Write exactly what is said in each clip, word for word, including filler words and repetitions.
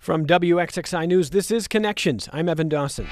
From W X X I News, this is Connections. I'm Evan Dawson.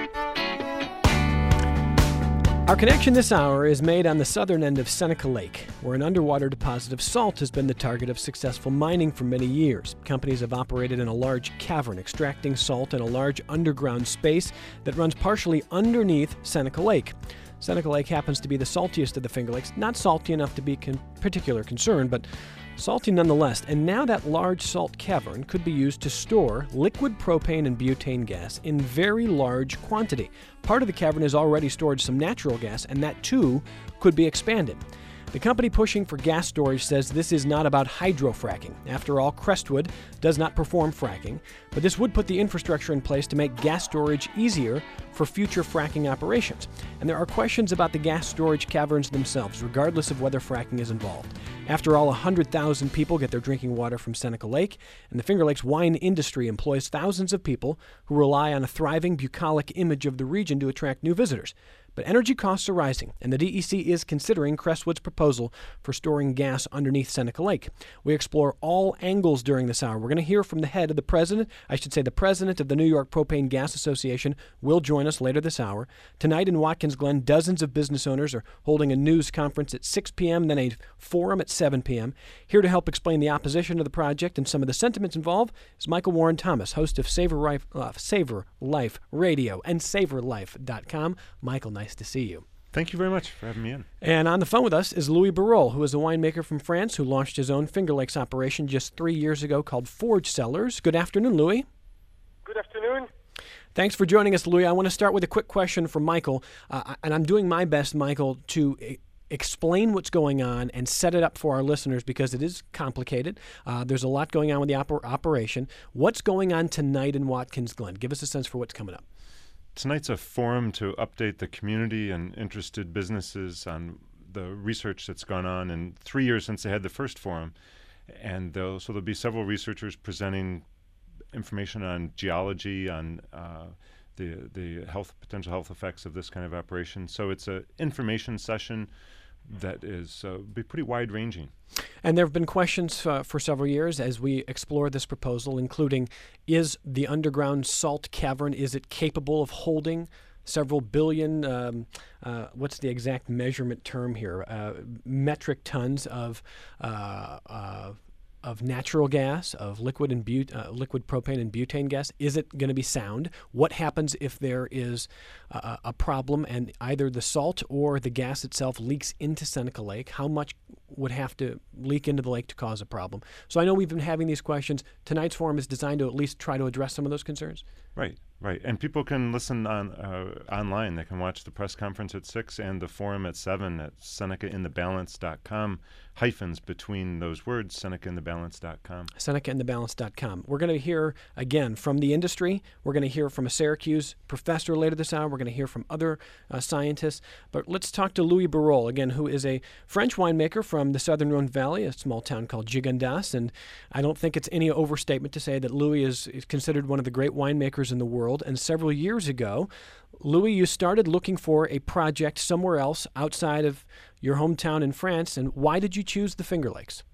Our connection this hour is made on the southern end of Seneca Lake, where an underwater deposit of salt has been the target of successful mining for many years. Companies have operated in a large cavern, extracting salt in a large underground space that runs partially underneath Seneca Lake. Seneca Lake happens to be the saltiest of the Finger Lakes, not salty enough to be con- particular concern, but salty nonetheless. And now that large salt cavern could be used to store liquid propane and butane gas in very large quantity. Part of the cavern has already stored some natural gas, and that too could be expanded. The company pushing for gas storage says this is not about hydrofracking. After all, Crestwood does not perform fracking, but this would put the infrastructure in place to make gas storage easier for future fracking operations. And there are questions about the gas storage caverns themselves, regardless of whether fracking is involved. After all, one hundred thousand people get their drinking water from Seneca Lake, and the Finger Lakes wine industry employs thousands of people who rely on a thriving, bucolic image of the region to attract new visitors. But energy costs are rising, and the D E C is considering Crestwood's proposal for storing gas underneath Seneca Lake. We explore all angles during this hour. We're going to hear from the head of the president, I should say the president of the New York Propane Gas Association will join us later this hour. Tonight in Watkins Glen, dozens of business owners are holding a news conference at six p.m., then a forum at seven p.m. Here to help explain the opposition to the project and some of the sentiments involved is Michael Warren Thomas, host of Savor Life, uh, Savor Life Radio and savor life dot com. Michael, nice to see you. Thank you very much for having me in. And on the phone with us is Louis Barrault, who is a winemaker from France who launched his own Finger Lakes operation just three years ago called Forge Cellars. Good afternoon, Louis. Good afternoon. Thanks for joining us, Louis. I want to start with a quick question from Michael, uh, and I'm doing my best, Michael, to e- explain what's going on and set it up for our listeners because it is complicated. Uh, there's a lot going on with the oper- operation. What's going on tonight in Watkins Glen? Give us a sense for what's coming up. Tonight's a forum to update the community and interested businesses on the research that's gone on in three years since they had the first forum. And there'll, so there'll be several researchers presenting information on geology, on uh, the the health potential health effects of this kind of operation. So it's an information session that is uh, be pretty wide-ranging. And there have been questions uh, for several years as we explore this proposal, including, is the underground salt cavern, is it capable of holding several billion, um, uh, what's the exact measurement term here, uh, metric tons of uh, uh, of natural gas, of liquid and but- uh, liquid propane and butane gas? Is it going to be sound? What happens if there is uh, a problem and either the salt or the gas itself leaks into Seneca Lake? How much would have to leak into the lake to cause a problem? So I know we've been having these questions. Tonight's forum is designed to at least try to address some of those concerns. Right, right. And people can listen on uh, online. They can watch the press conference at six and the forum at seven at seneca in the balance dot com, hyphens between those words, seneca in the balance dot com. seneca in the balance dot com. We're going to hear, again, from the industry. We're going to hear from a Syracuse professor later this hour. We're going to hear from other uh, scientists. But let's talk to Louis Barrault, again, who is a French winemaker from the Southern Rhone Valley, a small town called Gigondas. And I don't think it's any overstatement to say that Louis is, is considered one of the great winemakers in the world. And several years ago, Louis, you started looking for a project somewhere else outside of your hometown in France. And why did you choose the Finger Lakes?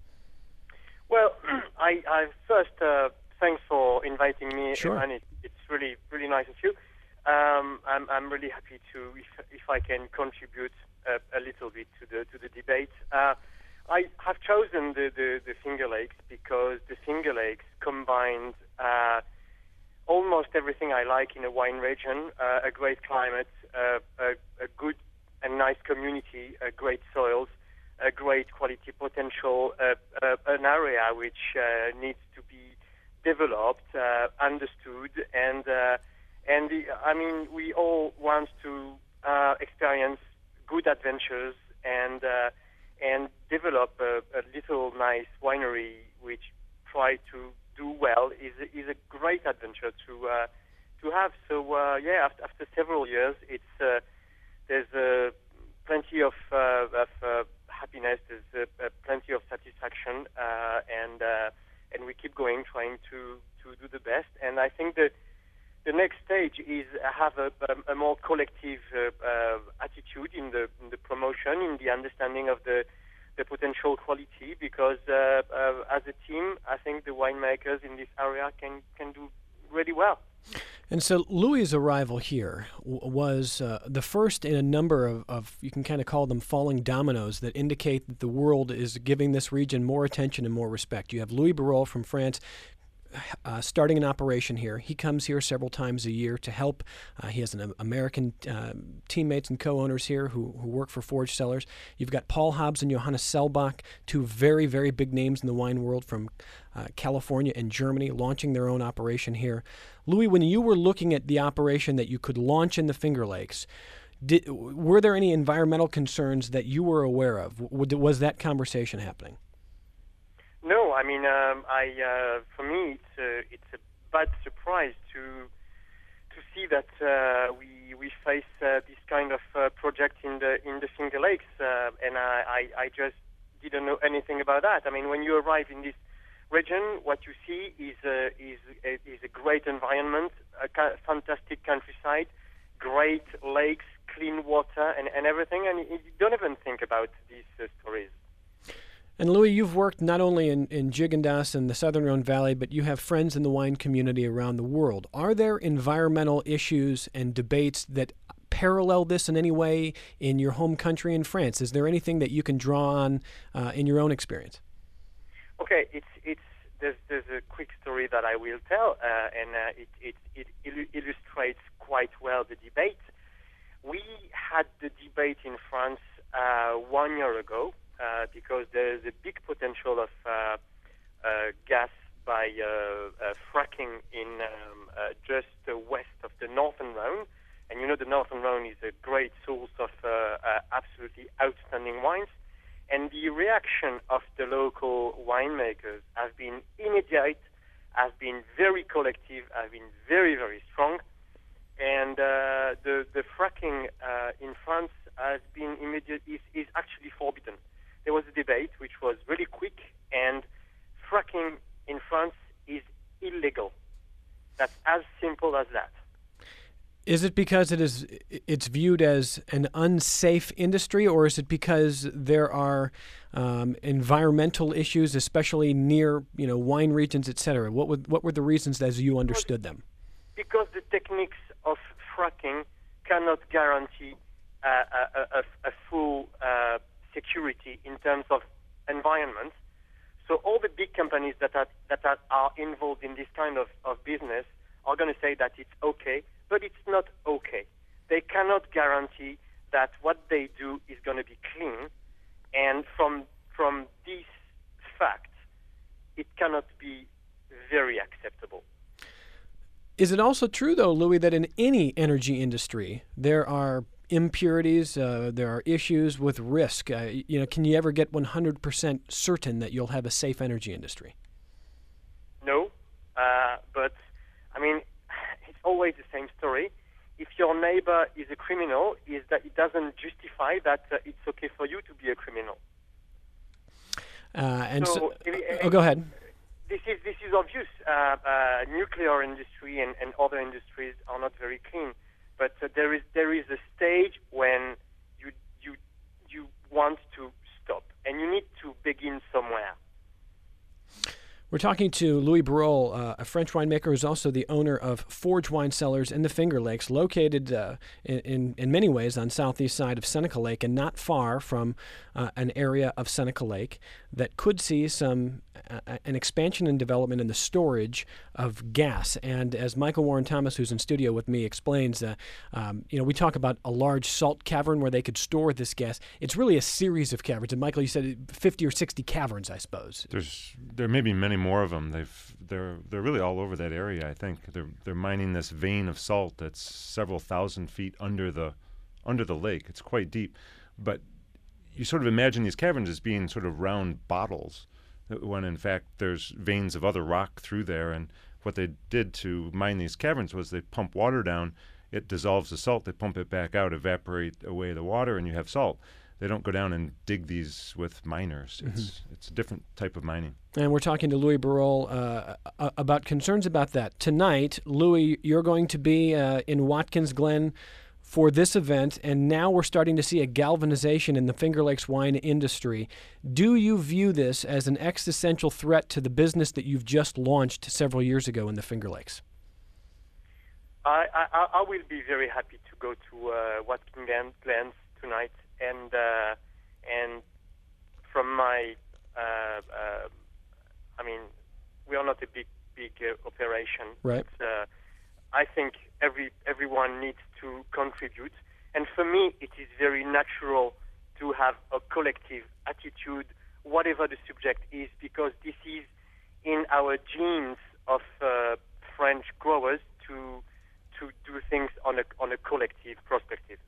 Well, I, I first uh, thanks for inviting me, Sure. and it, it's really really nice of you. Um, I'm I'm really happy to if if I can contribute a, a little bit to the to the debate. Uh, I have chosen the, the, the Finger Lakes because the Finger Lakes combined uh, almost everything I like in a wine region: uh, a great climate, uh, a, a good and nice community, uh, great soils, a great quality potential, uh, uh, an area which uh, needs to be developed, uh, understood, and uh, and the, I mean we all want to uh, experience good adventures and uh, and develop a, a little nice winery which try to do well is is a great adventure to uh, to have. So uh, yeah, after, after several years, it's uh, there's uh, plenty of, uh, of uh, happiness, there's uh, uh, plenty of satisfaction, uh, and uh, and we keep going, trying to, to do the best. And I think that the next stage is have a, a, a more collective uh, uh, attitude in the in the promotion, in the understanding of the the potential quality, because uh, uh, as a team, I think the winemakers in this area can, can do really well. And so Louis' arrival here w- was uh, the first in a number of, of, you can kind of call them falling dominoes that indicate that the world is giving this region more attention and more respect. You have Louis Barrault from France uh, starting an operation here. He comes here several times a year to help. Uh, he has an American uh, teammates and co-owners here who, who work for Forge Cellars. You've got Paul Hobbs and Johannes Selbach, two very, very big names in the wine world from uh, California and Germany, launching their own operation here. Louis, when you were looking at the operation that you could launch in the Finger Lakes, did, were there any environmental concerns that you were aware of? W- was that conversation happening? No, I mean, um, I uh, for me, it's a, it's a bad surprise to to see that uh, we we face uh, this kind of uh, project in the in the Finger Lakes, uh, and I, I I just didn't know anything about that. I mean, when you arrive in this region, what you see is a, is a, is a great environment, a ca- fantastic countryside, great lakes, clean water, and, and everything, and you don't even think about these uh, stories. And Louis, you've worked not only in, in Gigondas and the Southern Rhone Valley, but you have friends in the wine community around the world. Are there environmental issues and debates that parallel this in any way in your home country in France? Is there anything that you can draw on uh, in your own experience? Okay, it's it's there's there's a quick story that I will tell, uh, and uh, it, it it il- illustrates quite well the debate. We had the debate in France uh, one year ago uh, because there's a big potential of uh, uh, gas by uh, uh, fracking in um, uh, just uh, west of the Northern Rhone, and you know the Northern Rhone is a great source of uh, uh, absolutely outstanding wines. And the reaction of the local winemakers has been immediate, has been very collective, has been very, very strong. And uh, the, the fracking uh, in France has been immediate, is, is actually forbidden. There was a debate which was really quick, and fracking in France is illegal. That's as simple as that. Is it because it is it's viewed as an unsafe industry, or is it because there are um, environmental issues, especially near you know wine regions, et cetera? What would what were the reasons as you understood them? Because the techniques of fracking cannot guarantee uh, a, a, a full uh, security in terms of environment. So all the big companies that are that are, are involved in this kind of, of business are going to say that it's okay. But it's not okay. They cannot guarantee that what they do is going to be clean, and from from this fact, it cannot be very acceptable. Is it also true, though, Louis, that in any energy industry there are impurities, uh, there are issues with risk? Uh, you know, can you ever get one hundred percent certain that you'll have a safe energy industry? No, uh, but I mean. Always the same story. If your neighbor is a criminal, is that it doesn't justify that uh, it's okay for you to be a criminal. Uh, and so, so uh, oh, go ahead. This is this is obvious. Uh, uh, nuclear industry and, and other industries are not very clean, but uh, there is there is a stage when you you you want to stop, and you need to begin somewhere. We're talking to Louis Barrault, uh, a French winemaker who's also the owner of Forge Wine Cellars in the Finger Lakes, located uh, in, in, in many ways on southeast side of Seneca Lake and not far from uh, an area of Seneca Lake that could see some uh, an expansion and development in the storage of gas. And as Michael Warren Thomas, who's in studio with me, explains, uh, um, you know, we talk about a large salt cavern where they could store this gas. It's really a series of caverns. And Michael, you said fifty or sixty caverns, I suppose. There's there may be many more of them. They've they're they're really all over that area. I think they're they're mining this vein of salt that's several thousand feet under the under the lake. It's quite deep, but you sort of imagine these caverns as being sort of round bottles, when in fact there's veins of other rock through there. And what they did to mine these caverns was they pump water down. It dissolves the salt. They pump it back out, evaporate away the water, and you have salt. They don't go down and dig these with miners. It's mm-hmm. it's a different type of mining. And we're talking to Louis Barrault uh, about concerns about that. Tonight, Louis, you're going to be uh, in Watkins Glen for this event, and now we're starting to see a galvanization in the Finger Lakes wine industry. Do you view this as an existential threat to the business that you've just launched several years ago in the Finger Lakes? I, I, I will be very happy to go to uh, Watkins Glen tonight, and uh, and from my, uh, uh, I mean, we are not a big big uh, operation. Right. But, uh, I think every everyone needs to contribute, and for me, it is very natural to have a collective attitude, whatever the subject is, because this is in our genes of uh, French growers to to do things on a on a collective perspective.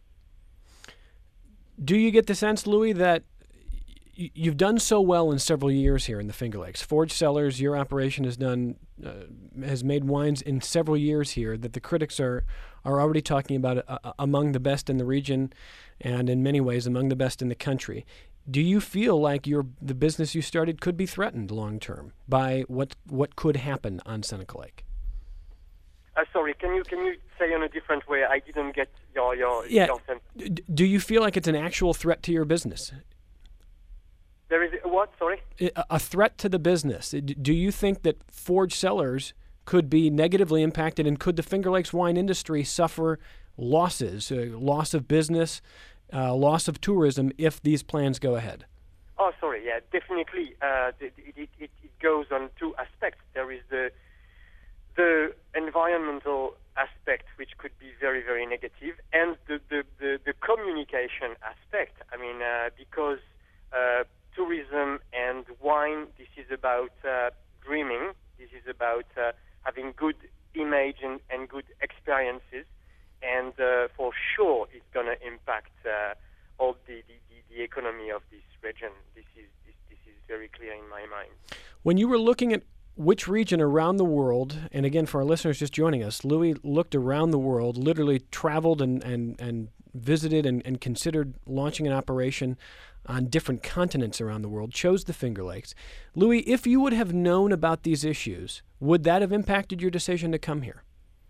Do you get the sense, Louis, that y- you've done so well in several years here in the Finger Lakes? Forge Cellars, your operation has done uh, has made wines in several years here that the critics are are already talking about uh, among the best in the region, and in many ways among the best in the country. Do you feel like your the business you started could be threatened long term by what what could happen on Seneca Lake? Uh, sorry, can you can you say in a different way? I didn't get your your, yeah. your sentence. D- do you feel like it's an actual threat to your business? There is a, what? Sorry. A, a threat to the business. D- do you think that Forge Cellars could be negatively impacted, and could the Finger Lakes wine industry suffer losses, uh, loss of business, uh, loss of tourism if these plans go ahead? Oh, sorry. Yeah, definitely. Uh, it, it, it, it goes on two aspects. There is the the environmental aspect, which could be very, very negative, and the, the, the, the communication aspect. I mean, uh, because uh, tourism and wine, this is about uh, dreaming, this is about uh, having good image and, and good experiences, and uh, for sure it's going to impact uh, all the, the, the, the economy of this region. This is, this, this is very clear in my mind. When you were looking at which region around the world, and again, for our listeners just joining us, Louis looked around the world, literally traveled and, and, and visited and, and considered launching an operation on different continents around the world, chose the Finger Lakes. Louis, if you would have known about these issues, would that have impacted your decision to come here?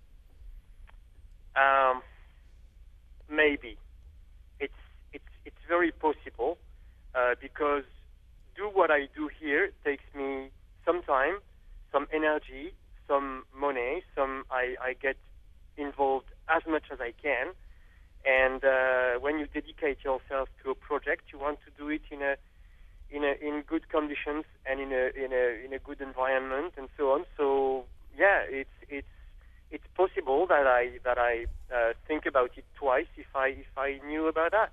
Um, maybe. It's, it's, it's very possible, uh, because do what I do here takes me some time, some energy, some money, some I, I get involved as much as I can. And uh, when you dedicate yourself to a project, you want to do it in a in a in good conditions and in a in a in a good environment and so on. So yeah, it's it's it's possible that I that I uh, think about it twice if I if I knew about that.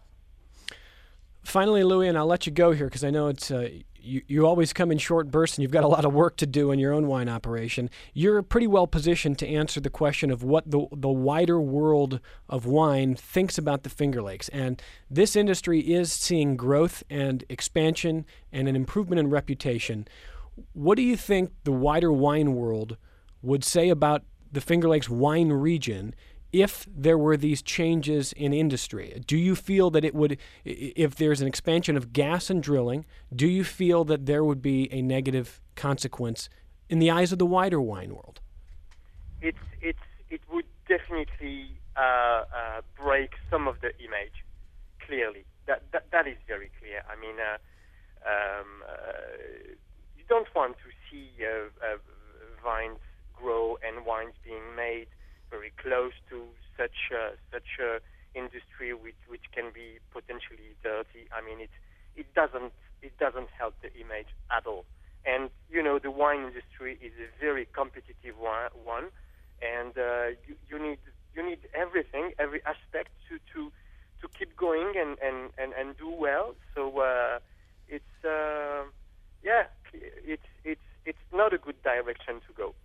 Finally, Louis, and I'll let you go here because I know it's uh, you, you always come in short bursts and you've got a lot of work to do in your own wine operation. You're pretty well positioned to answer the question of what the, the wider world of wine thinks about the Finger Lakes. And this industry is seeing growth and expansion and an improvement in reputation. What do you think the wider wine world would say about the Finger Lakes wine region if there were these changes in industry? Do you feel that it would, if there's an expansion of gas and drilling, do you feel that there would be a negative consequence in the eyes of the wider wine world? It's, it's, it would definitely uh, uh, break some of the image, clearly. That, that, that is very clear. I mean, uh, um, uh, you don't want to see uh, uh, vines grow and wines being made very close to such uh, such a industry which which can be potentially dirty. I mean, it it doesn't it doesn't help the image at all. And you know, the wine industry is a very competitive one, and uh, you, you need you need everything, every aspect to to, to keep going and, and, and, and do well. So uh, it's uh, yeah, it's it's it's not a good direction to go.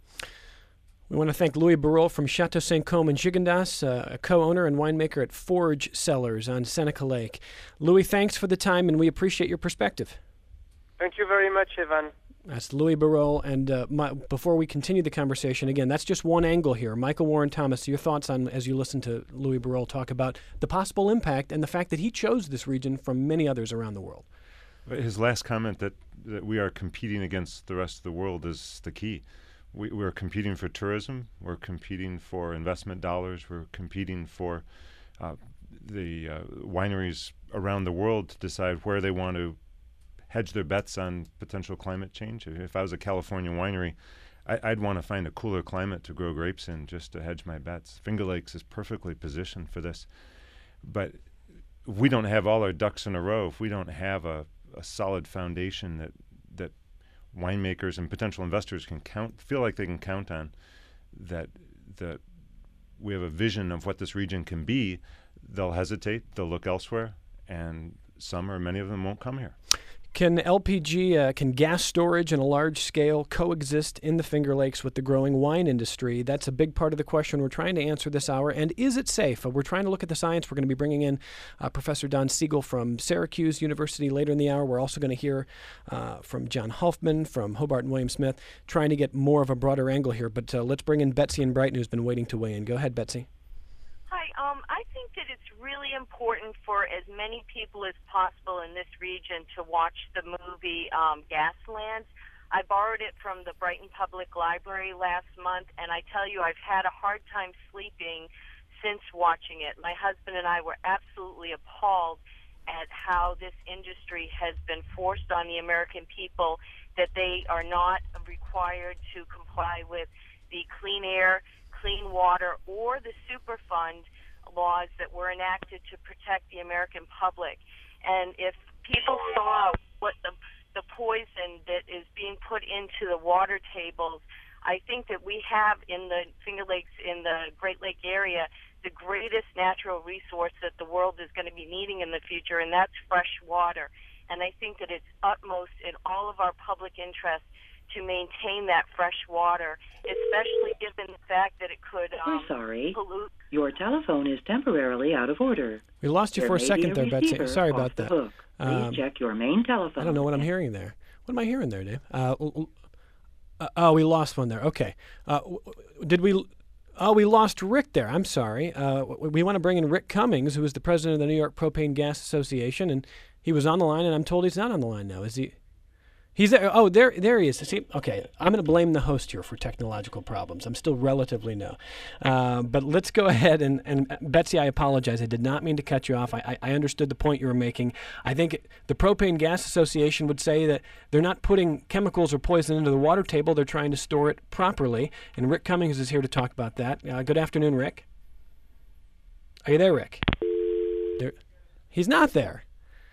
We want to thank Louis Barrault from Chateau Saint-Côme in Gigondas, uh, a co-owner and winemaker at Forge Cellars on Seneca Lake. Louis, thanks for the time, and we appreciate your perspective. Thank you very much, Evan. That's Louis Barrault. And uh, my, before we continue the conversation, again, that's just one angle here. Michael Warren Thomas, your thoughts on, as you listen to Louis Barrault talk about the possible impact and the fact that he chose this region from many others around the world. His last comment that, that we are competing against the rest of the world is the key. We, we're competing for tourism. We're competing for investment dollars. We're competing for uh, the uh, wineries around the world to decide where they want to hedge their bets on potential climate change. If I was a California winery, I, I'd want to find a cooler climate to grow grapes in just to hedge my bets. Finger Lakes is perfectly positioned for this. But if we don't have all our ducks in a row, if we don't have a, a solid foundation that that winemakers and potential investors can count, feel like they can count on, that that we have a vision of what this region can be, they'll hesitate, they'll look elsewhere, and some or many of them won't come here. Can L P G, uh, can gas storage on a large scale coexist in the Finger Lakes with the growing wine industry? That's a big part of the question we're trying to answer this hour. And is it safe? Uh, we're trying to look at the science. We're going to be bringing in uh, Professor Don Siegel from Syracuse University later in the hour. We're also going to hear uh, from John Hoffman from Hobart and William Smith, trying to get more of a broader angle here. But uh, let's bring in Betsy in Brighton, who's been waiting to weigh in. Go ahead, Betsy. Hi. Um, I think that it's really important for as many people as possible in this region to watch the movie um, Gasland. I borrowed it from the Brighton Public Library last month, and I tell you, I've had a hard time sleeping since watching it. My husband and I were absolutely appalled at how this industry has been forced on the American people, that they are not required to comply with the Clean Air, Clean Water, or the Superfund laws that were enacted to protect the American public. And if people saw what the, the poison that is being put into the water tables, I think that we have in the Finger Lakes, in the Great Lake area, the greatest natural resource that the world is going to be needing in the future, and that's fresh water. And I think that it's utmost in all of our public interest to maintain that fresh water, especially given the fact that it could um, We're sorry. pollute. Your telephone is temporarily out of order. We lost you There for a may second be a there, Betsy. receiver Sorry off about the that. hook. Please Um, check your main telephone. I don't know what I'm hearing there. What am I hearing there, Dave? Uh, l- l- uh, oh, we lost one there. Okay. Uh, w- w- did we? Oh, we lost Rick there. I'm sorry. Uh, w- we want to bring in Rick Cummings, who is the president of the New York Propane Gas Association, and he was on the line, and I'm told he's not on the line now. Is he? He's there. Oh, there, there he is. See, okay, I'm going to blame the host here for technological problems. I'm still relatively new, uh, but let's go ahead and, and Betsy, I apologize. I did not mean to cut you off. I, I, I understood the point you were making. I think the Propane Gas Association would say that they're not putting chemicals or poison into the water table. They're trying to store it properly. And Rick Cummings is here to talk about that. Uh, good afternoon, Rick. Are you there, Rick? There, he's not there.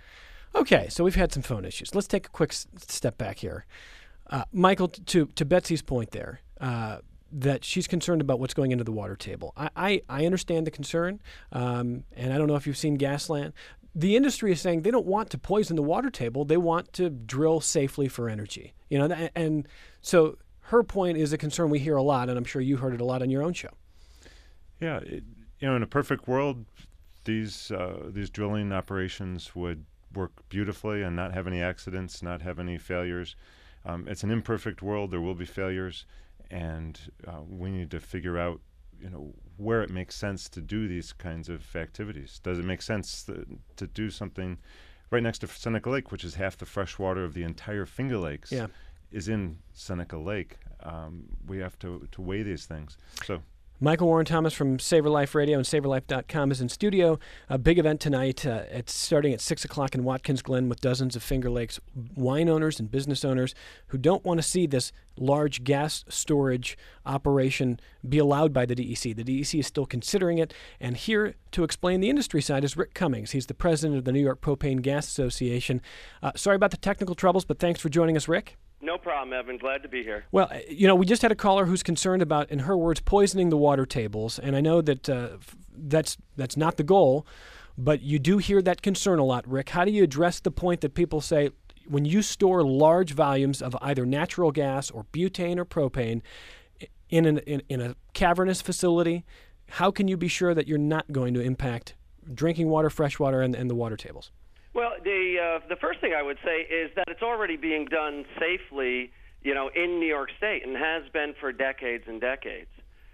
Okay, so we've had some phone issues. Let's take a quick s- step back here. Uh, Michael, t- to, to Betsy's point there, uh, that she's concerned about what's going into the water table. I, I, I understand the concern, um, and I don't know if you've seen Gasland. The industry is saying they don't want to poison the water table. They want to drill safely for energy. You know, th- and so her point is a concern we hear a lot, and I'm sure you heard it a lot on your own show. Yeah, it, you know, in a perfect world, these uh, these drilling operations would work beautifully and not have any accidents, not have any failures. Um, it's an imperfect world. There will be failures, and uh, we need to figure out, you know, where it makes sense to do these kinds of activities. Does it make sense th- to do something right next to Seneca Lake, which is half the fresh water of the entire Finger Lakes, Yeah. is in Seneca Lake? Um, we have to, to weigh these things. So. Michael Warren Thomas from Savor Life Radio and Savor Life dot com is in studio. A big event tonight. Uh, it's starting at six o'clock in Watkins Glen with dozens of Finger Lakes wine owners and business owners who don't want to see this large gas storage operation be allowed by the D E C. The D E C is still considering it. And here to explain the industry side is Rick Cummings. He's the president of the New York Propane Gas Association. Uh, sorry about the technical troubles, but thanks for joining us, Rick. No problem, Evan. Glad to be here. Well, you know, we just had a caller who's concerned about, in her words, poisoning the water tables, and I know that uh, f- that's that's not the goal, but you do hear that concern a lot, Rick. How do you address the point that people say when you store large volumes of either natural gas or butane or propane in an, in, in a cavernous facility, how can you be sure that you're not going to impact drinking water, fresh water, and, and the water tables? Well, the uh, the first thing I would say is that it's already being done safely, you know, in New York State, and has been for decades and decades.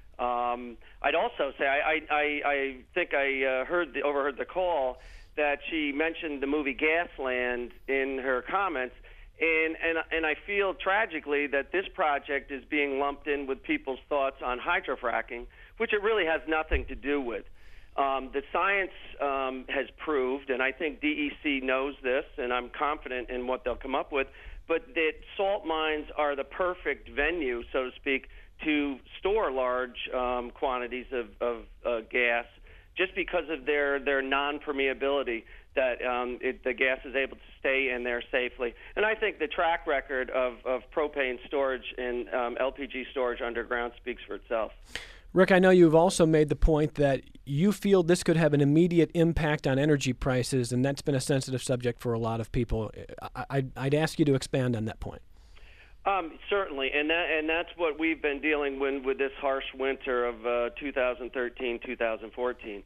Um, I'd also say I I, I think I uh, heard the, overheard the call that she mentioned the movie Gasland in her comments, and and and I feel tragically that this project is being lumped in with people's thoughts on hydrofracking, which it really has nothing to do with. Um, the science um, has proved, and I think D E C knows this, and I'm confident in what they'll come up with, but that salt mines are the perfect venue, so to speak, to store large um, quantities of, of uh, gas just because of their, their non-permeability, that um, it, the gas is able to stay in there safely. And I think the track record of, of propane storage and um, L P G storage underground speaks for itself. Rick, I know you've also made the point that you feel this could have an immediate impact on energy prices, and that's been a sensitive subject for a lot of people. I, I'd ask you to expand on that point. Um, certainly, and that and that's what we've been dealing with with this harsh winter of uh, two thousand thirteen, two thousand fourteen.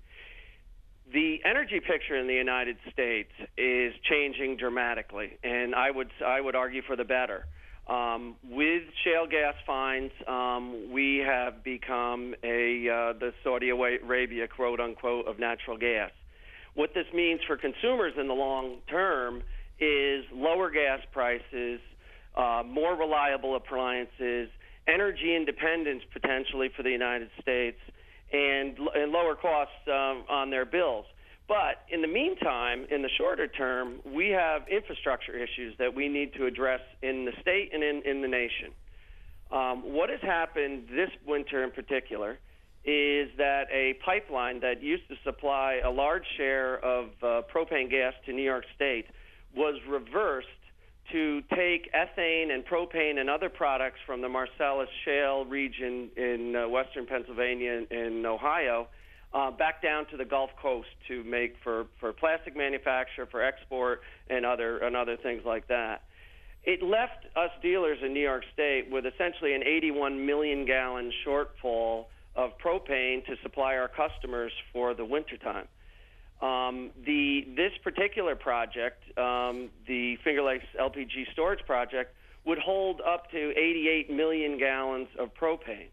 The energy picture in the United States is changing dramatically, and I would I would argue for the better. Um, with shale gas finds, um, we have become a uh, the Saudi Arabia, quote unquote, of natural gas. What this means for consumers in the long term is lower gas prices, uh, more reliable appliances, energy independence potentially for the United States, and, and lower costs um, on their bills. But in the meantime, in the shorter term, we have infrastructure issues that we need to address in the state and in, in the nation. Um, what has happened this winter in particular is that a pipeline that used to supply a large share of uh, propane gas to New York State was reversed to take ethane and propane and other products from the Marcellus Shale region in uh, western Pennsylvania and Ohio uh, back down to the Gulf Coast to make for, for plastic manufacture, for export, and other, and other things like that. It left us dealers in New York State with essentially an eighty-one million gallon shortfall of propane to supply our customers for the wintertime. Um, the this particular project, um, the Finger Lakes L P G storage project, would hold up to eighty-eight million gallons of propane.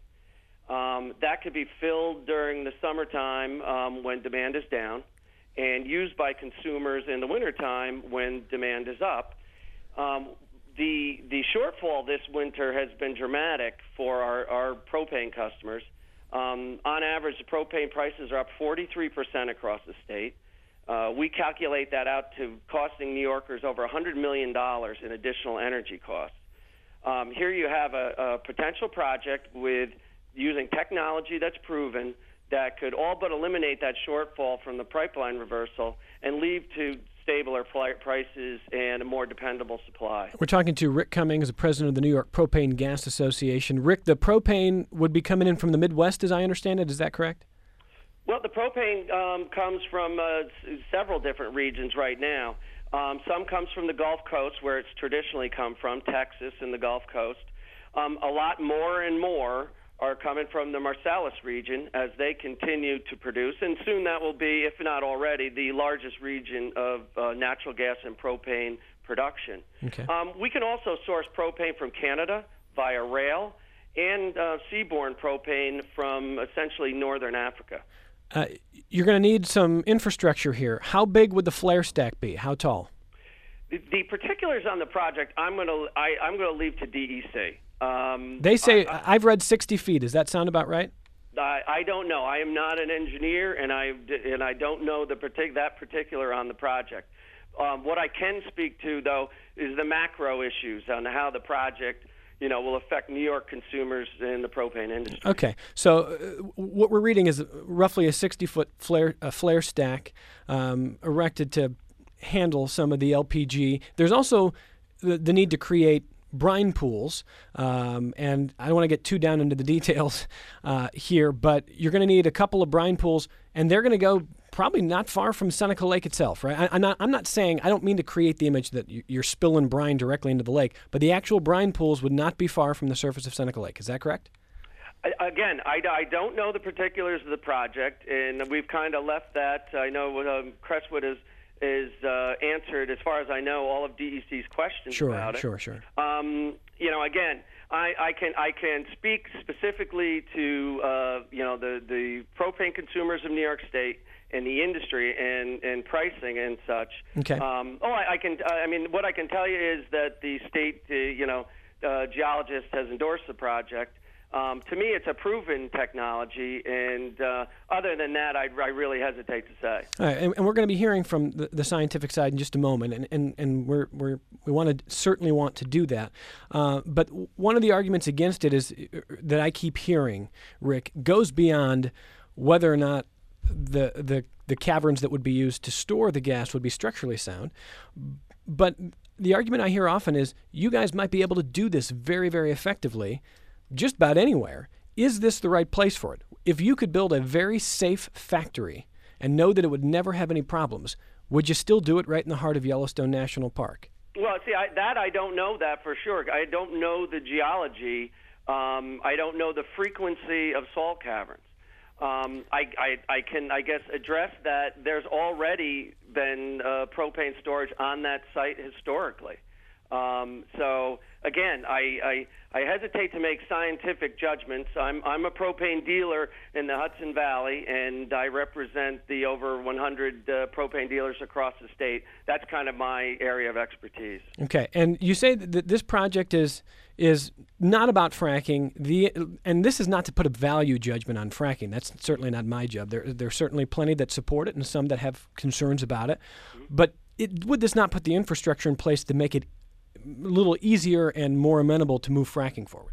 Um, that could be filled during the summertime um, when demand is down, and used by consumers in the wintertime when demand is up. Um, the the shortfall this winter has been dramatic for our, our propane customers. Um, on average, the propane prices are up forty-three percent across the state. Uh, we calculate that out to costing New Yorkers over one hundred million dollars in additional energy costs. Um, here you have a, a potential project with using technology that's proven that could all but eliminate that shortfall from the pipeline reversal and lead to stabler prices and a more dependable supply. We're talking to Rick Cummings, the president of the New York Propane Gas Association. Rick, the propane would be coming in from the Midwest, as I understand it. Is that correct? Well, the propane um, comes from uh, s- several different regions right now. Um, some comes from the Gulf Coast, where it's traditionally come from, Texas and the Gulf Coast. Um, a lot more and more are coming from the Marcellus region as they continue to produce, and soon that will be, if not already, the largest region of uh, natural gas and propane production. Okay. Um, we can also source propane from Canada via rail and uh, seaborne propane from essentially northern Africa. Uh, you're going to need some infrastructure here. How big would the flare stack be? How tall? The, the particulars on the project, I'm going to I, I'm going to leave to D E C. Um, They say, I, I, I've read sixty feet. Does that sound about right? I, I don't know. I am not an engineer, and I and I don't know the partic- that particular on the project. Um, what I can speak to, though, is the macro issues on how the project, you know, will affect New York consumers in the propane industry. Okay, so uh, what we're reading is roughly a sixty-foot flare, uh, flare stack um, erected to handle some of the L P G. There's also the, the need to create brine pools, um, and I don't want to get too down into the details uh, here, but you're going to need a couple of brine pools, and they're going to go probably not far from Seneca Lake itself, right? I, I'm not, I'm not saying, I don't mean to create the image that you're spilling brine directly into the lake, but the actual brine pools would not be far from the surface of Seneca Lake. Is that correct? Again, I, I don't know the particulars of the project, and we've kind of left that. I know um, Crestwood is is uh, answered, as far as I know, all of D E C's questions sure, about it. Sure, sure, sure. Um, you know, again, I, I can I can speak specifically to uh, you know the, the propane consumers of New York State and the industry and, and pricing and such. Okay. Um, oh, I, I can. I mean, what I can tell you is that the state, uh, you know, uh, geologist has endorsed the project. Um, to me, it's a proven technology, and uh, other than that, I, I really hesitate to say. All right, and, and we're going to be hearing from the, the scientific side in just a moment, and, and, and we're, we're, we want to certainly want to do that. Uh, but one of the arguments against it is that I keep hearing, Rick, goes beyond whether or not the the the caverns that would be used to store the gas would be structurally sound, but the argument I hear often is you guys might be able to do this very, very effectively just about anywhere. Is this the right place for it? If you could build a very safe factory and know that it would never have any problems, would you still do it right in the heart of Yellowstone National Park? Well, see, I, that I don't know that for sure. I don't know the geology. Um, I don't know the frequency of salt caverns. Um, I, I, I can, I guess, address that there's already been uh, propane storage on that site historically. Um, so again, I, I I hesitate to make scientific judgments. I'm I'm a propane dealer in the Hudson Valley, and I represent the over one hundred uh, propane dealers across the state. That's kind of my area of expertise. Okay, and you say that this project is is not about fracking. The and this is not to put a value judgment on fracking. That's certainly not my job. There there's certainly plenty that support it, and some that have concerns about it. Mm-hmm. But it, would this not put the infrastructure in place to make it a little easier and more amenable to move fracking forward?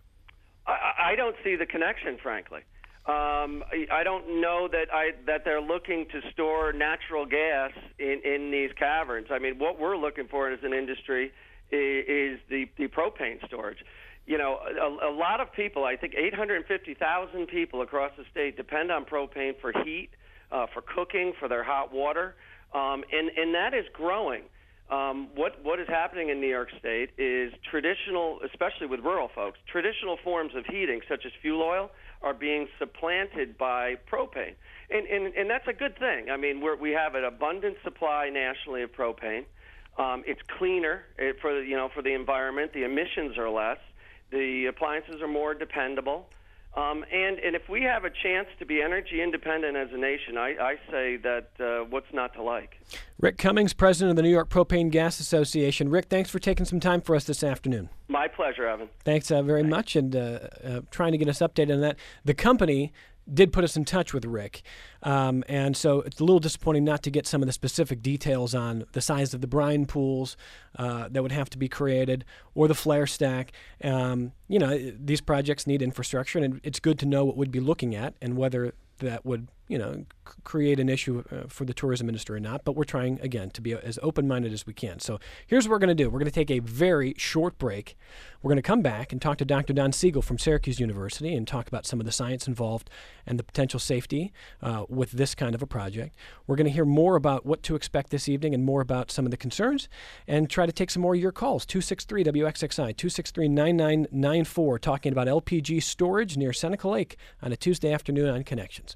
I, I don't see the connection, frankly. Um, I, I don't know that I that they're looking to store natural gas in, in these caverns. I mean, what we're looking for as an industry is, is the, the propane storage. You know, a, a lot of people, I think eight hundred fifty thousand people across the state depend on propane for heat, uh, for cooking, for their hot water, um, and, and that is growing. Um, what what is happening in New York State is traditional, especially with rural folks, traditional forms of heating, such as fuel oil, are being supplanted by propane, and and, and that's a good thing. I mean, we're, we have an abundant supply nationally of propane. Um, it's cleaner it, for the, you know for the environment. The emissions are less. The appliances are more dependable. Um, and, and if we have a chance to be energy independent as a nation, I, I say that uh, what's not to like. Rick Cummings, president of the New York Propane Gas Association. Rick, thanks for taking some time for us this afternoon. My pleasure, Evan. Thanks uh, very Thanks. much, and uh, uh, trying to get us updated on that. The company did put us in touch with Rick, um, and so it's a little disappointing not to get some of the specific details on the size of the brine pools uh, that would have to be created, or the flare stack. Um, you know, these projects need infrastructure, and it's good to know what we'd be looking at and whether that would, you know, c- create an issue uh, for the tourism industry or not. But we're trying, again, to be as open-minded as we can. So here's what we're going to do. We're going to take a very short break. We're going to come back and talk to Doctor Don Siegel from Syracuse University and talk about some of the science involved and the potential safety uh, with this kind of a project. We're going to hear more about what to expect this evening and more about some of the concerns, and try to take some more of your calls. two six three W X X I, two six three, nine nine nine four, talking about L P G storage near Seneca Lake on a Tuesday afternoon on Connections.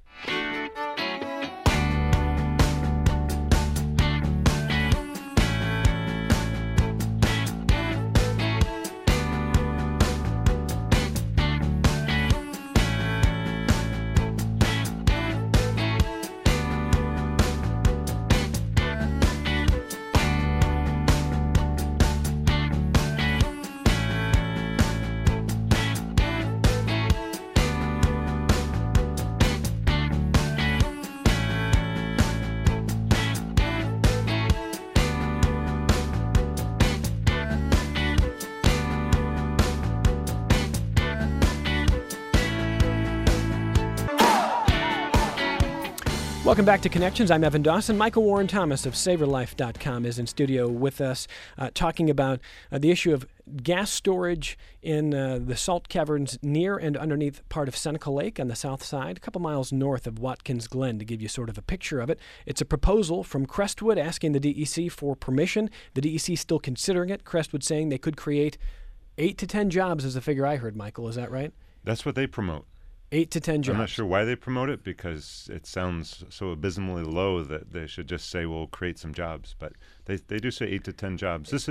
Welcome back to Connections. I'm Evan Dawson. Michael Warren Thomas of Saver Life dot com is in studio with us, uh, talking about uh, the issue of gas storage in uh, the salt caverns near and underneath part of Seneca Lake on the south side, a couple miles north of Watkins Glen, to give you sort of a picture of it. It's a proposal from Crestwood asking the D E C for permission. The D E C still considering it. Crestwood saying they could create eight to ten jobs is the figure I heard, Michael. Is that right? That's what they promote. Eight to ten jobs. I'm not sure why they promote it, because it sounds so abysmally low that they should just say, we'll create some jobs. But they, they do say eight to ten jobs. This is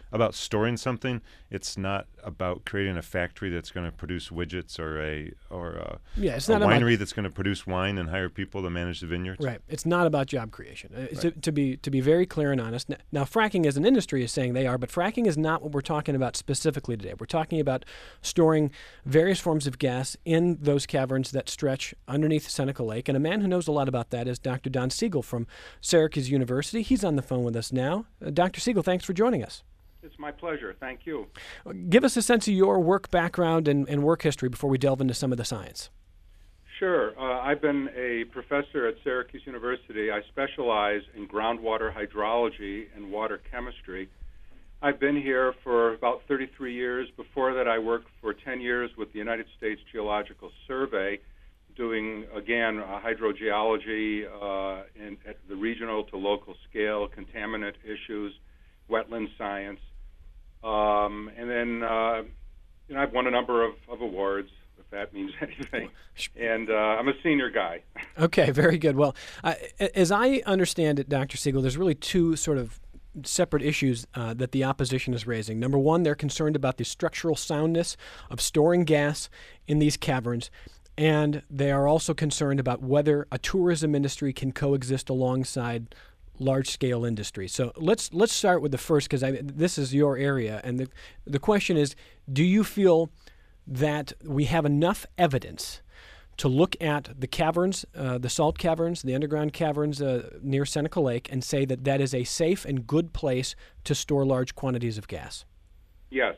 about storing something. It's not about creating a factory that's going to produce widgets or a or a, yeah, it's a not winery about, that's going to produce wine and hire people to manage the vineyards. Right. It's not about job creation. Uh, Right. to, to be to be very clear and honest. Now, now, fracking as an industry is saying they are, but fracking is not what we're talking about specifically today. We're talking about storing various forms of gas in those caverns that stretch underneath Seneca Lake. And a man who knows a lot about that is Doctor Don Siegel from Syracuse University. He's on the phone with us now. Uh, Doctor Siegel, thanks for joining us. It's my pleasure. Thank you. Give us a sense of your work background and, and work history before we delve into some of the science. Sure. Uh, I've been a professor at Syracuse University. I specialize in groundwater hydrology and water chemistry. I've been here for about thirty-three years. Before that, I worked for ten years with the United States Geological Survey, doing, again, uh, hydrogeology uh, in, at the regional to local scale, contaminant issues, wetland science. Um, and then, uh, you know, I've won a number of, of awards, if that means anything. And uh, I'm a senior guy. Okay, very good. Well, uh, as I understand it, Doctor Siegel, there's really two sort of separate issues uh, that the opposition is raising. Number one, they're concerned about the structural soundness of storing gas in these caverns. And they are also concerned about whether a tourism industry can coexist alongside large-scale industry. So let's let's start with the first, because this is your area, and the the question is: do you feel that we have enough evidence to look at the caverns, uh, the salt caverns, the underground caverns uh, near Seneca Lake, and say that that is a safe and good place to store large quantities of gas? Yes.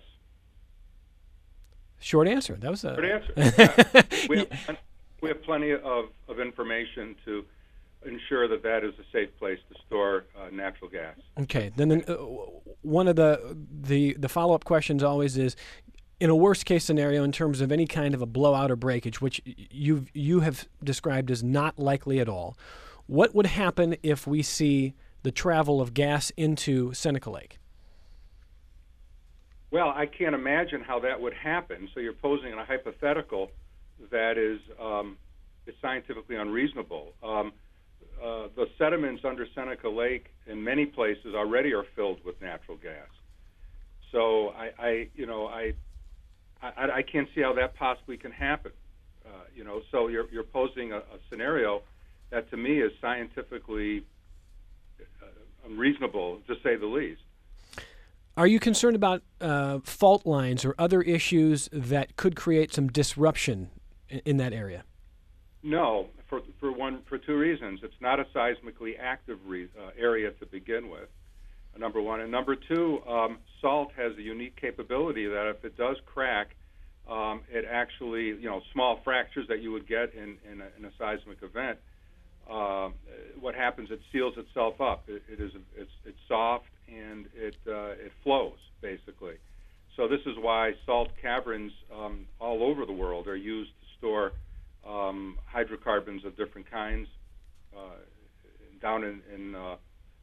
Short answer. That was a Short answer. Yeah. we, have, we have plenty of, of information to ensure that that is a safe place to store uh, natural gas. Okay. Then the, uh, one of the the, the follow-up questions always is, in a worst-case scenario, in terms of any kind of a blowout or breakage, which you you have described as not likely at all, what would happen if we see the travel of gas into Seneca Lake? Well, I can't imagine how that would happen. So you're posing a hypothetical that is um, is scientifically unreasonable. Um, uh, the sediments under Seneca Lake in many places already are filled with natural gas. So I, I you know, I, I, I can't see how that possibly can happen. Uh, you know, so you're you're posing a, a scenario that to me is scientifically uh, unreasonable, to say the least. Are you concerned about uh, fault lines or other issues that could create some disruption in, in that area? No, for for one for two reasons. It's not a seismically active re, uh, area to begin with. Uh, number one, and number two, um, salt has a unique capability that if it does crack, um, it actually, you know, small fractures that you would get in in a, in a seismic event. Uh, what happens? It seals itself up. It, it is it's it's soft and it uh, it flows basically. So this is why salt caverns um, all over the world are used to store um, hydrocarbons of different kinds. Uh, down in in, uh, uh,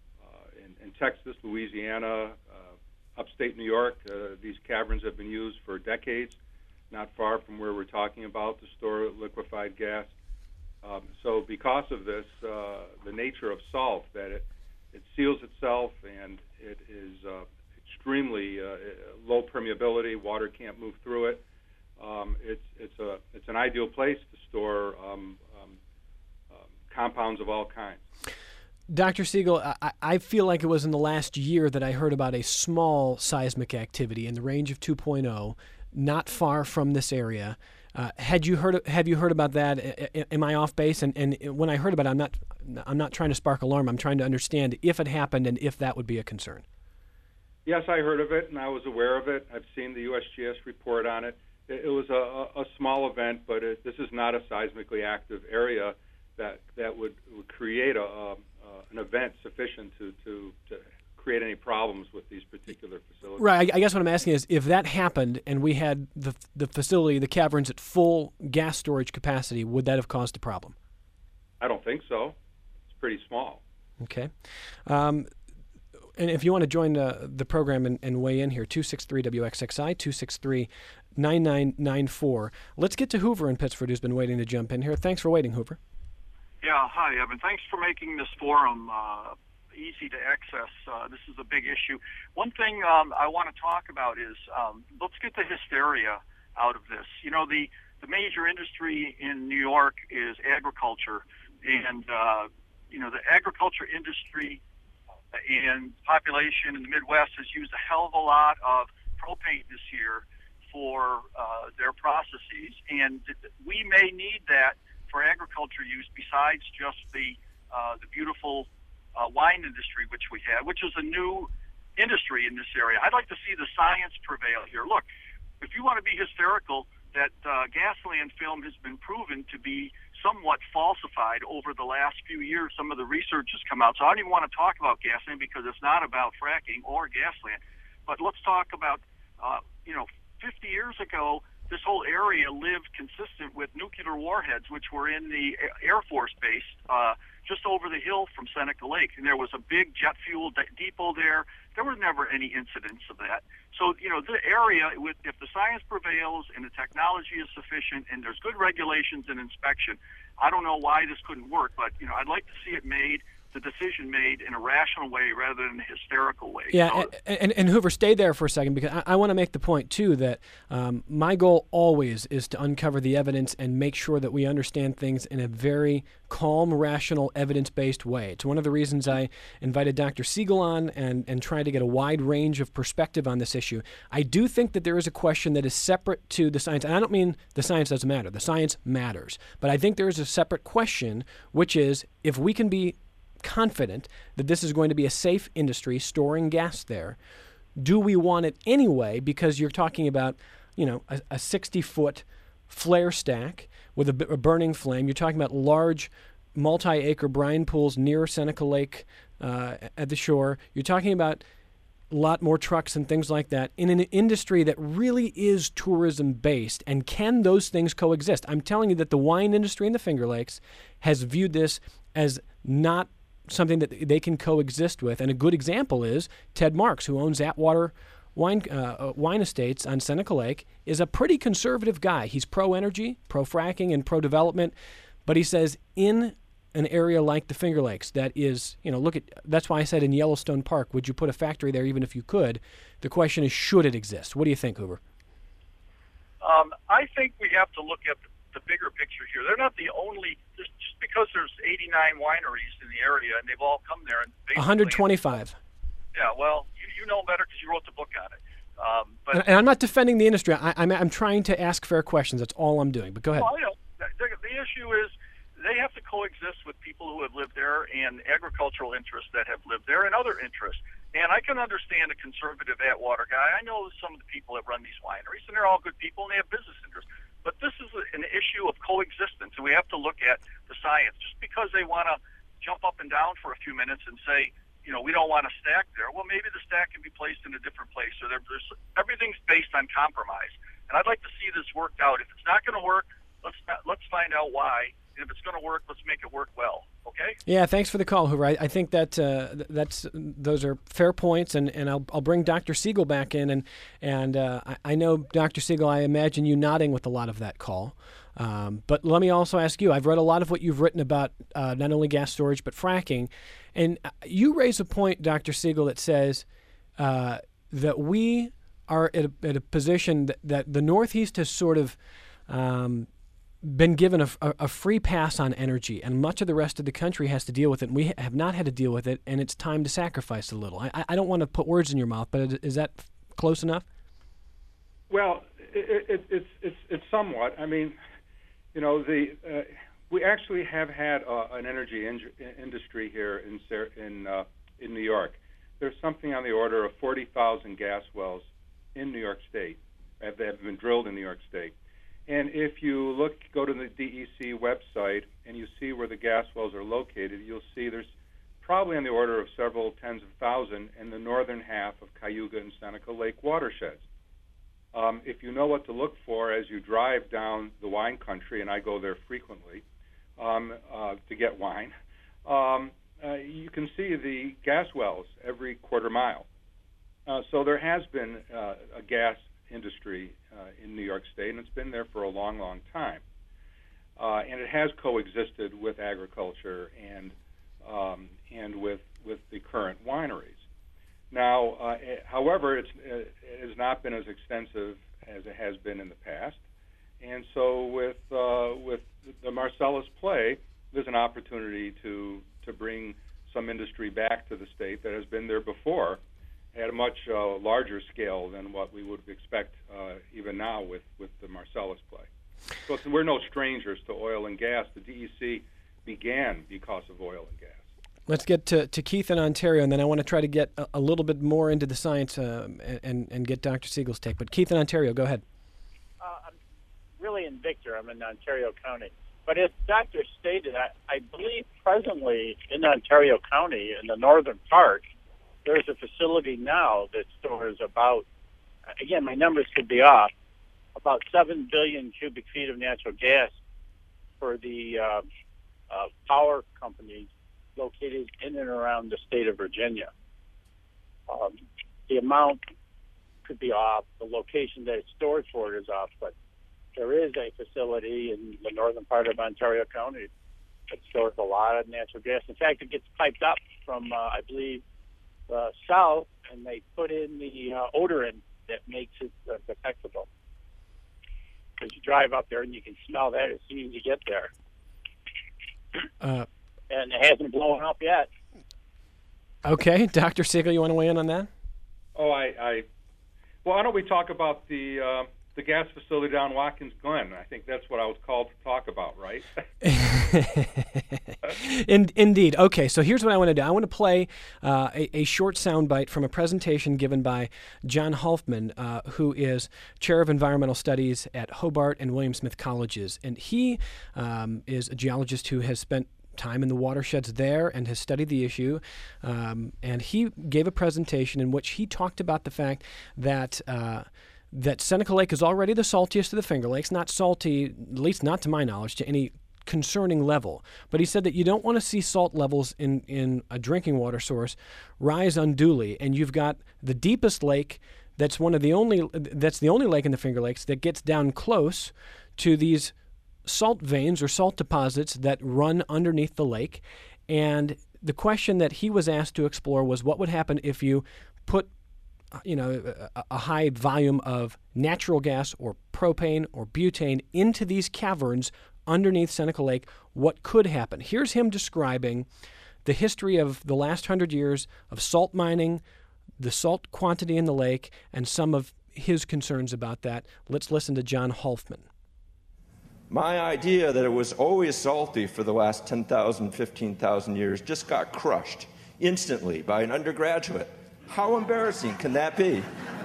in in Texas, Louisiana, uh, upstate New York, uh, these caverns have been used for decades, not far from where we're talking about, to store liquefied gas. Um, so because of this, uh, the nature of salt, that it, it seals itself and it is uh, extremely uh, low permeability, water can't move through it. Um, it's it's a it's an ideal place to store um, um, um, compounds of all kinds. Doctor Siegel, I, I feel like it was in the last year that I heard about a small seismic activity in the range of two point oh, not far from this area. Uh, had you heard? Have you heard about that? Am I off base? And, and when I heard about it, I'm not. I'm not trying to spark alarm. I'm trying to understand if it happened and if that would be a concern. Yes, I heard of it and I was aware of it. I've seen the U S G S report on it. It, it was a, a small event, but it, this is not a seismically active area that that would, would create a, a, an event sufficient to, to, to create any problems with these particular facilities. Right. I guess what I'm asking is, if that happened and we had the the facility, the caverns at full gas storage capacity, would that have caused a problem? I don't think so. It's pretty small. Okay. Um, and if you want to join uh, the program and, and weigh in here, two six three W X X I, two six three, nine nine nine four. Let's get to Hoover in Pittsford, who's been waiting to jump in here. Thanks for waiting, Hoover. Yeah, hi, Evan. Thanks for making this forum uh, easy to access. Uh, this is a big issue. One thing um, I want to talk about is um, let's get the hysteria out of this. You know, the, the major industry in New York is agriculture, and uh, you know the agriculture industry and population in the Midwest has used a hell of a lot of propane this year for uh, their processes, and we may need that for agriculture use besides just the uh, the beautiful uh, wine industry which we have, which is a new industry in this area. I'd like to see the science prevail here. Look, if you want to be hysterical, that uh, Gasland film has been proven to be somewhat falsified over the last few years. Some of the research has come out. So I don't even want to talk about Gasland because it's not about fracking or Gasland. But let's talk about, uh, you know, fifty years ago, this whole area lived consistent with nuclear warheads, which were in the Air Force base uh, just over the hill from Seneca Lake. And there was a big jet fuel de- depot there. There were never any incidents of that. So, you know, the area, with, if the science prevails and the technology is sufficient and there's good regulations and inspection, I don't know why this couldn't work, but, you know, I'd like to see it made, the decision made in a rational way rather than a hysterical way. Yeah, so, and, and, and Hoover, stay there for a second, because I, I want to make the point, too, that um, my goal always is to uncover the evidence and make sure that we understand things in a very calm, rational, evidence-based way. It's one of the reasons I invited Doctor Siegel on and, and tried to get a wide range of perspective on this issue. I do think that there is a question that is separate to the science, and I don't mean the science doesn't matter. The science matters. But I think there is a separate question, which is if we can be confident that this is going to be a safe industry storing gas there, do we want it anyway? Because you're talking about, you know, a, a sixty-foot flare stack with a, a burning flame. You're talking about large multi-acre brine pools near Seneca Lake uh, at the shore. You're talking about a lot more trucks and things like that in an industry that really is tourism-based. And can those things coexist? I'm telling you that the wine industry in the Finger Lakes has viewed this as not something that they can coexist with. And a good example is Ted Marks, who owns Atwater Wine uh, Wine Estates on Seneca Lake, is a pretty conservative guy. He's pro-energy, pro-fracking, and pro-development. But he says in an area like the Finger Lakes that is, you know, look at, that's why I said in Yellowstone Park, would you put a factory there even if you could? The question is, should it exist? What do you think, Hoover? Um, I think we have to look at the the bigger picture here. They're not the only, just because there's eighty-nine wineries in the area and they've all come there. And one hundred twenty-five. Yeah, well, you, you know better because you wrote the book on it. Um, but and, and I'm not defending the industry. I, I'm, I'm trying to ask fair questions. That's all I'm doing. But go ahead. Well, you know, the, the issue is they have to coexist with people who have lived there and agricultural interests that have lived there and other interests. And I can understand a conservative Atwater guy. I know some of the people that run these wineries, and they're all good people and they have business interests. But this is an issue of coexistence, and we have to look at the science. Just because they want to jump up and down for a few minutes and say, you know, we don't want a stack there, well, maybe the stack can be placed in a different place. So there, there's, everything's based on compromise. And I'd like to see this worked out. If it's not going to work, let's not, let's find out why. And if it's going to work, let's make it work well. Okay? Yeah, thanks for the call, Hoover. I, I think that uh, that's those are fair points, and, and I'll I'll bring Doctor Siegel back in, and and uh, I, I know Doctor Siegel, I imagine you nodding with a lot of that call. Um, but let me also ask you. I've read a lot of what you've written about uh, not only gas storage but fracking, and you raise a point, Doctor Siegel, that says uh, that we are at a, at a position that, that the Northeast has sort of um, been given a, a, a free pass on energy, and much of the rest of the country has to deal with it, and we have not had to deal with it, and it's time to sacrifice a little. I, I don't want to put words in your mouth, but is that close enough? Well, it, it, it's it's it's somewhat. I mean, you know, the uh, we actually have had uh, an energy in- industry here in in uh, in New York. There's something on the order of forty thousand gas wells in New York State that have been drilled in New York State. And if you look, go to the D E C website and you see where the gas wells are located, you'll see there's probably on the order of several tens of thousands in the northern half of Cayuga and Seneca Lake watersheds. Um, if you know what to look for as you drive down the wine country, and I go there frequently um, uh, to get wine, um, uh, you can see the gas wells every quarter mile. Uh, so there has been uh, a gas industry uh, in New York State, and it's been there for a long, long time. Uh, and it has coexisted with agriculture and um, and with with the current wineries. Now, uh, it, however, it's, it has not been as extensive as it has been in the past, and so with uh, with the Marcellus play, there's an opportunity to to bring some industry back to the state that has been there before at a much uh, larger scale than what we would expect uh, even now with, with the Marcellus play. So it's, we're no strangers to oil and gas. The D E C began because of oil and gas. Let's get to, to Keith in Ontario, and then I want to try to get a, a little bit more into the science uh, and, and get Doctor Siegel's take. But Keith in Ontario, go ahead. Uh, I'm really in Victor. I'm in Ontario County. But as Doctor stated, I, I believe presently in Ontario County, in the northern part, there's a facility now that stores about, again, my numbers could be off, about seven billion cubic feet of natural gas for the uh, uh, power companies located in and around the state of Virginia. Um, the amount could be off. The location that it's stored for is off, but there is a facility in the northern part of Ontario County that stores a lot of natural gas. In fact, it gets piped up from, uh, I believe, uh, south, and they put in the uh, odorant that makes it uh, detectable. Because you drive up there and you can smell that as soon as you get there. Uh, and it hasn't blown up yet. Okay, Doctor Siegel, you want to weigh in on that? Oh, I, I well, why don't we talk about the uh, the gas facility down Watkins Glen? I think that's what I was called to talk about, right? In, indeed. Okay, so here's what I want to do. I want to play uh, a, a short soundbite from a presentation given by John Halfman, uh, who is Chair of Environmental Studies at Hobart and William Smith Colleges. And he um, is a geologist who has spent time in the watersheds there and has studied the issue. Um, and he gave a presentation in which he talked about the fact that uh, that Seneca Lake is already the saltiest of the Finger Lakes, not salty, at least not to my knowledge, to any concerning level. But he said that you don't want to see salt levels in, in a drinking water source rise unduly. And you've got the deepest lake that's one of the only that's the only lake in the Finger Lakes that gets down close to these salt veins or salt deposits that run underneath the lake. And the question that he was asked to explore was what would happen if you put you know, a, a high volume of natural gas or propane or butane into these caverns underneath Seneca Lake. What could happen? Here's him describing the history of the last hundred years of salt mining, the salt quantity in the lake, and some of his concerns about that. Let's listen to John Halfman. My idea that it was always salty for the last ten thousand, fifteen thousand years just got crushed instantly by an undergraduate. How embarrassing can that be?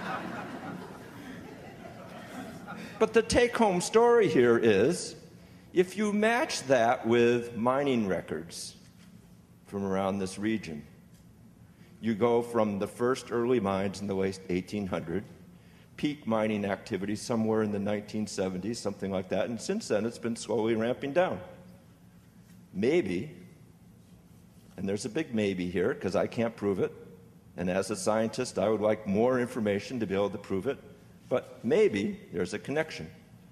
But the take-home story here is, if you match that with mining records from around this region, you go from the first early mines in the late eighteen hundred, peak mining activity somewhere in the nineteen seventies, something like that, and since then it's been slowly ramping down. Maybe, and there's a big maybe here because I can't prove it, and as a scientist I would like more information to be able to prove it, but maybe there's a connection.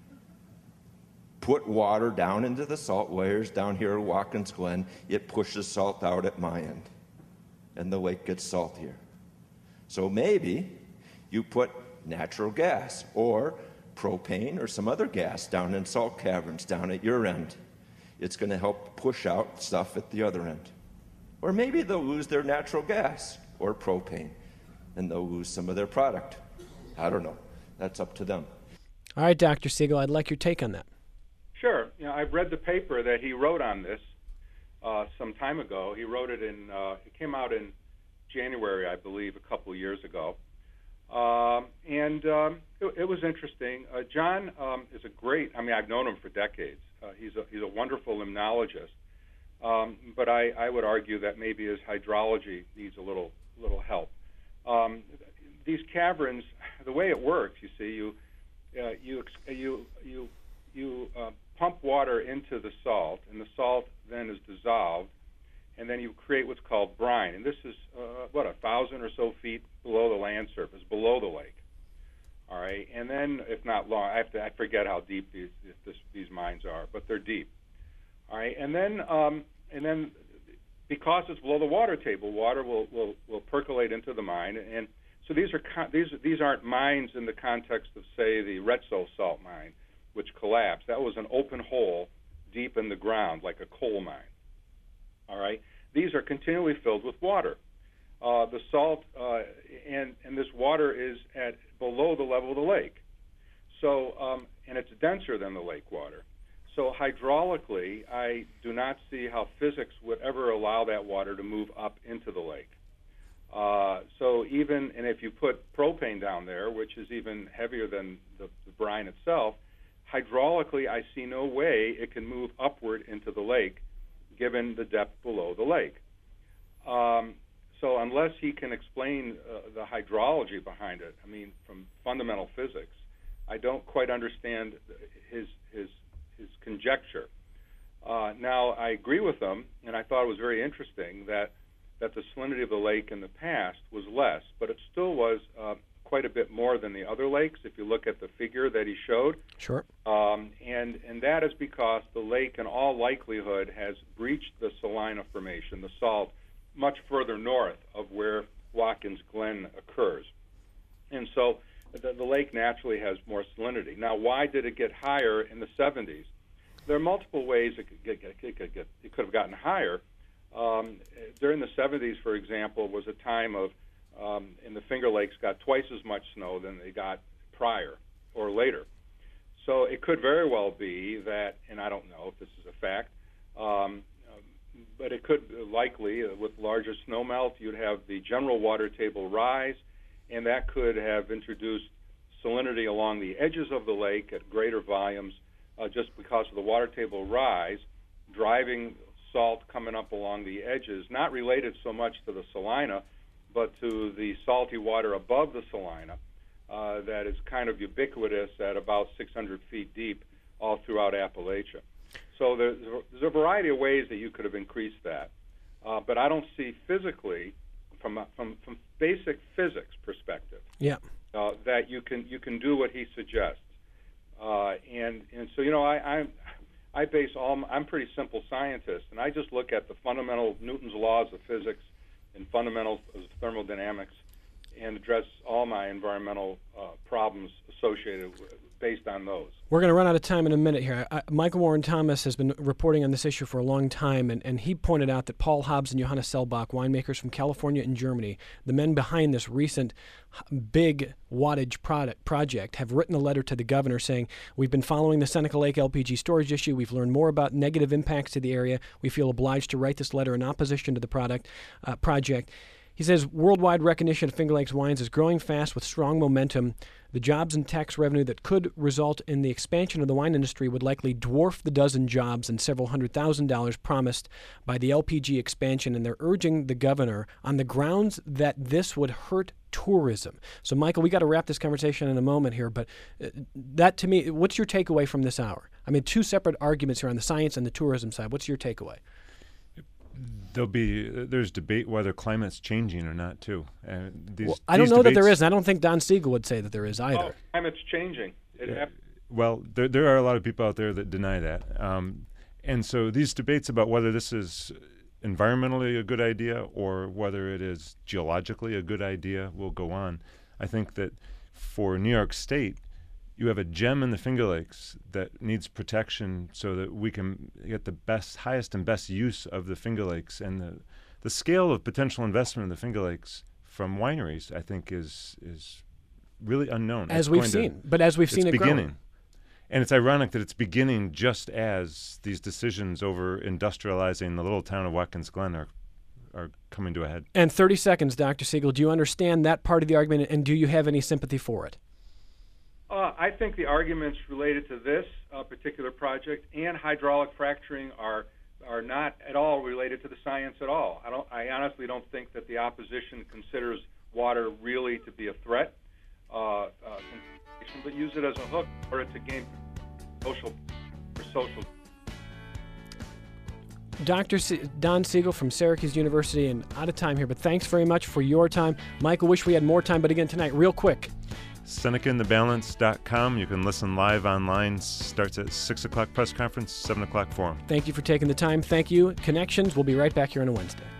Put water down into the salt layers down here at Watkins Glen, it pushes salt out at my end, and the lake gets saltier. So maybe you put natural gas or propane or some other gas down in salt caverns down at your end. It's going to help push out stuff at the other end. Or maybe they'll lose their natural gas or propane, and they'll lose some of their product. I don't know. That's up to them. All right, Doctor Siegel, I'd like your take on that. Sure. You know, I've read the paper that he wrote on this uh, some time ago. He wrote it in, uh, it came out in January, I believe, a couple of years ago. Um, and um, it, it was interesting. Uh, John um, is a great, I mean, I've known him for decades. Uh, he's, a, he's a wonderful limnologist. Um, but I, I would argue that maybe his hydrology needs a little little help. Um, these caverns, the way it works, you see, you uh, you you you you uh, pump water into the salt, and the salt then is dissolved, and then you create what's called brine. And this is uh, what a thousand or so feet below the land surface, below the lake. All right, and then if not long, I have to I forget how deep these this, these mines are, but they're deep. All right, and then um, and then because it's below the water table, water will, will, will percolate into the mine. And so these are con- these these aren't mines in the context of, say, the Retso salt mine, which collapsed. That was an open hole deep in the ground, like a coal mine. All right? These are continually filled with water. Uh, the salt uh, and, and this water is at below the level of the lake. So, um, and it's denser than the lake water. So hydraulically, I do not see how physics would ever allow that water to move up into the lake. Uh, so even, and if you put propane down there, which is even heavier than the, the brine itself, hydraulically, I see no way it can move upward into the lake, given the depth below the lake. Um, so unless he can explain uh, the hydrology behind it, I mean, from fundamental physics, I don't quite understand his his his conjecture. Uh, now, I agree with him, and I thought it was very interesting that that the salinity of the lake in the past was less, but it still was uh, quite a bit more than the other lakes, if you look at the figure that he showed. Sure. Um, and, and that is because the lake, in all likelihood, has breached the Salina Formation, the salt, much further north of where Watkins Glen occurs. And so the, the lake naturally has more salinity. Now, why did it get higher in the seventies? There are multiple ways it could, get, it could, get, it could have gotten higher. Um, during the seventies, for example, was a time of, um, in the Finger Lakes, got twice as much snow than they got prior or later. So it could very well be that, and I don't know if this is a fact, um, but it could likely, uh, with larger snowmelt, you'd have the general water table rise, and that could have introduced salinity along the edges of the lake at greater volumes uh, just because of the water table rise, driving salt coming up along the edges, not related so much to the salina, but to the salty water above the salina uh, that is kind of ubiquitous at about six hundred feet deep all throughout Appalachia. So there's, there's a variety of ways that you could have increased that, uh, but I don't see physically, from a, from from basic physics perspective, yeah, uh, that you can you can do what he suggests. Uh, and and so you know I I'm. I base all, I'm a pretty simple scientist, and I just look at the fundamental Newton's laws of physics and fundamentals of thermodynamics and address all my environmental uh, problems associated with, based on those. We're going to run out of time in a minute here. I, Michael Warren Thomas has been reporting on this issue for a long time, and, and he pointed out that Paul Hobbs and Johannes Selbach, winemakers from California and Germany, the men behind this recent big wattage product project, have written a letter to the governor saying, we've been following the Seneca Lake L P G storage issue. We've learned more about negative impacts to the area. We feel obliged to write this letter in opposition to the product uh, project. He says worldwide recognition of Finger Lakes wines is growing fast with strong momentum. The jobs and tax revenue that could result in the expansion of the wine industry would likely dwarf the dozen jobs and several hundred thousand dollars promised by the L P G expansion, and they're urging the governor on the grounds that this would hurt tourism. So, Michael, we got to wrap this conversation in a moment here, but that, to me, what's your takeaway from this hour? I mean, two separate arguments here on the science and the tourism side. What's your takeaway? There'll be there's debate whether climate's changing or not too. Uh, these, well, I don't know debates, that there is, and I don't think Don Siegel would say that there is either. Oh, climate's changing. It yeah. hap- well, there there are a lot of people out there that deny that, um, and so these debates about whether this is environmentally a good idea or whether it is geologically a good idea will go on. I think that for New York State, you have a gem in the Finger Lakes that needs protection so that we can get the best, highest and best use of the Finger Lakes. And the, the scale of potential investment in the Finger Lakes from wineries, I think, is is really unknown. As it's we've to, seen, but as we've seen it beginning. growing. And it's ironic that it's beginning just as these decisions over industrializing the little town of Watkins Glen are are coming to a head. And thirty seconds, Doctor Siegel, do you understand that part of the argument, and do you have any sympathy for it? Uh, I think the arguments related to this uh, particular project and hydraulic fracturing are are not at all related to the science at all. I don't. I honestly don't think that the opposition considers water really to be a threat, uh, uh, but use it as a hook for it to gain social for social. Doctor C- Don Siegel from Syracuse University, and out of time here, but thanks very much for your time. Michael, wish we had more time, but again tonight, real quick. Seneca in the Balance dot com. You can listen live online. Starts at six o'clock press conference, seven o'clock forum. Thank you for taking the time. Thank you. Connections. We'll be right back here on a Wednesday.